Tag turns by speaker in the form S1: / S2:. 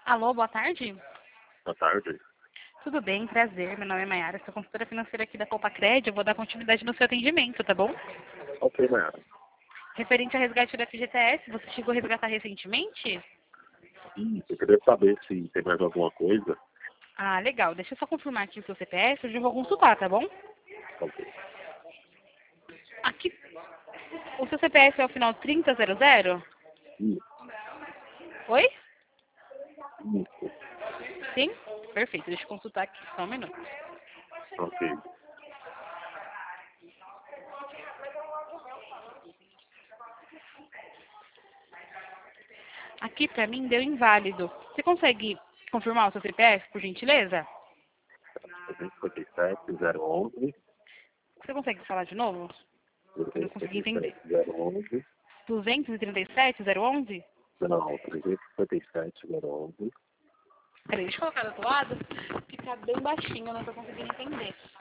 S1: Alô, boa tarde.
S2: Boa tarde.
S1: Tudo bem, prazer. Meu nome é Mayara, sou consultora financeira aqui da Copacred. Eu vou dar continuidade no seu atendimento, tá bom?
S2: Ok, Mayara.
S1: Referente ao resgate da FGTS, você chegou a resgatar recentemente?
S2: Eu queria saber se tem mais alguma coisa.
S1: Ah, legal. Deixa eu só confirmar aqui o seu CPF, eu já vou consultar, tá bom?
S2: Ok.
S1: Aqui, o seu CPF é o final 3000?
S2: Isso,
S1: Oi?
S2: isso.
S1: Sim? Perfeito, deixa eu consultar aqui, só um minuto.
S2: Ok.
S1: Aqui pra mim deu inválido. Você consegue confirmar o seu CPF, por gentileza?
S2: 257-011.
S1: Você consegue falar de novo? Eu não consegui entender.
S2: 257-011.
S1: 237-011?
S2: Não, 357-011.
S1: Peraí, deixa eu colocar do outro lado. Fica bem baixinho, eu não tô conseguindo entender.